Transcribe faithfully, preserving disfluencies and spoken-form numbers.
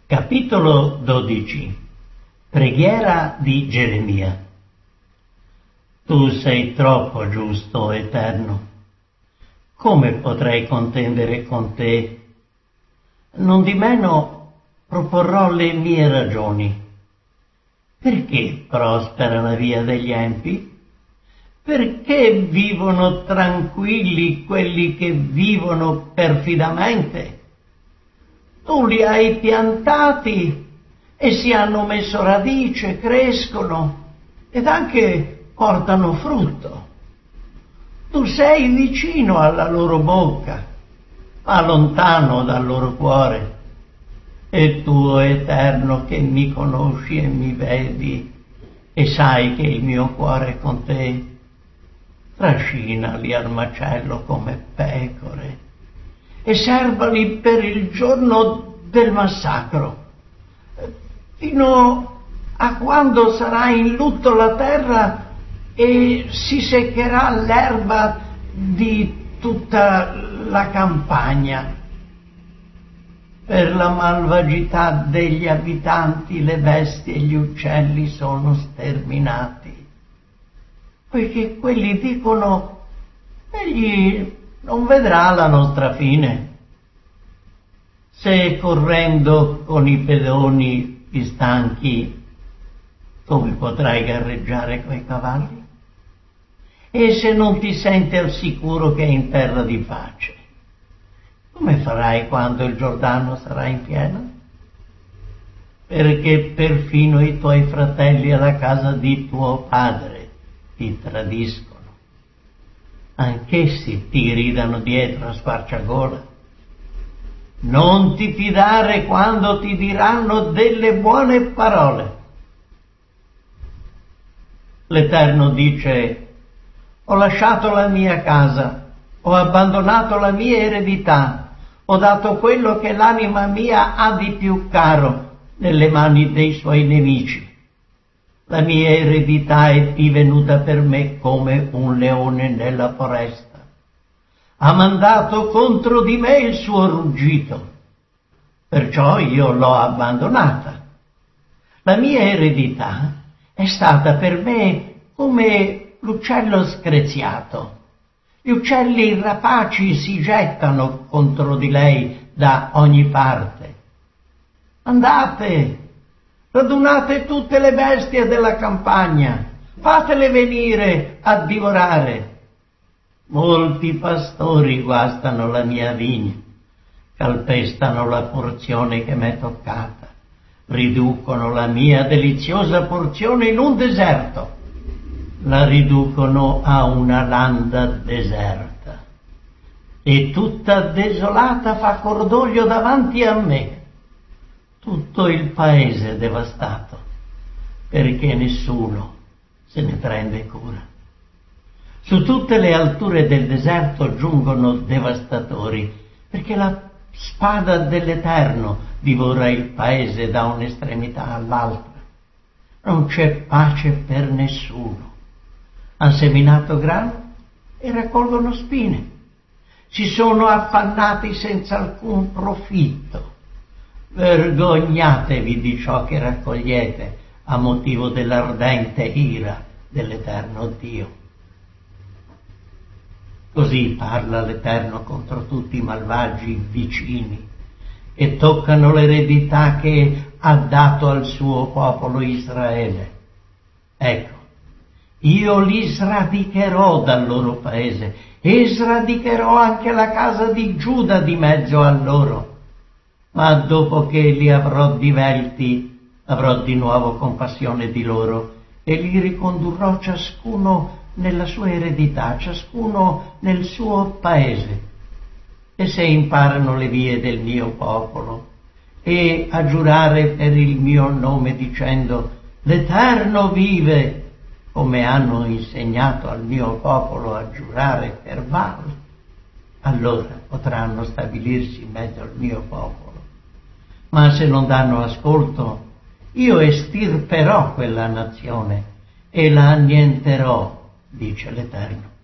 Capitolo dodici. Preghiera di Geremia. Tu sei troppo giusto, Eterno. Come potrei contendere con te? Nondimeno proporrò le mie ragioni. Perché prospera la via degli empi? Perché vivono tranquilli quelli che vivono perfidamente? Tu li hai piantati e si hanno messo radice, crescono ed anche portano frutto. Tu sei vicino alla loro bocca, ma lontano dal loro cuore. E tu, Eterno, che mi conosci e mi vedi e sai che il mio cuore è con te, trascinali al macello come pecore e serbali per il giorno del massacro, fino a quando sarà in lutto la terra e si seccherà l'erba di tutta la campagna. Per la malvagità degli abitanti le bestie e gli uccelli sono sterminati, poiché quelli dicono: egli non vedrà la nostra fine. Se correndo con i pedoni ti stanchi, come potrai gareggiare coi cavalli? E se non ti senti al sicuro che è in terra di pace, come farai quando il Giordano sarà in piena? Perché perfino i tuoi fratelli alla casa di tuo padre ti tradiscono. Anch'essi ti gridano dietro a squarciagola. Non ti fidare quando ti diranno delle buone parole. L'Eterno dice: ho lasciato la mia casa, ho abbandonato la mia eredità, ho dato quello che l'anima mia ha di più caro nelle mani dei suoi nemici. La mia eredità è divenuta per me come un leone nella foresta. Ha mandato contro di me il suo ruggito, perciò io l'ho abbandonata. La mia eredità è stata per me come l'uccello screziato. Gli uccelli rapaci si gettano contro di lei da ogni parte. Andate, radunate tutte le bestie della campagna, fatele venire a divorare. Molti pastori guastano la mia vigna, calpestano la porzione che m'è toccata, riducono la mia deliziosa porzione in un deserto, la riducono a una landa deserta, e tutta desolata fa cordoglio davanti a me. Tutto il paese è devastato, perché nessuno se ne prende cura. Su tutte le alture del deserto giungono devastatori, perché la spada dell'Eterno divora il paese da un'estremità all'altra. Non c'è pace per nessuno. Han seminato grano e raccolgono spine. Si sono affannati senza alcun profitto. Vergognatevi di ciò che raccogliete a motivo dell'ardente ira dell'Eterno Dio. Così parla l'Eterno contro tutti i malvagi vicini che toccano l'eredità che ha dato al suo popolo Israele. Ecco, io li sradicherò dal loro paese e sradicherò anche la casa di Giuda di mezzo a loro. Ma dopo che li avrò divelti, avrò di nuovo compassione di loro e li ricondurrò ciascuno nella sua eredità, ciascuno nel suo paese. E se imparano le vie del mio popolo e a giurare per il mio nome dicendo: l'Eterno vive, come hanno insegnato al mio popolo a giurare per Baal, allora potranno stabilirsi in mezzo al mio popolo. Ma se non danno ascolto, io estirperò quella nazione e la annienterò, dice l'Eterno.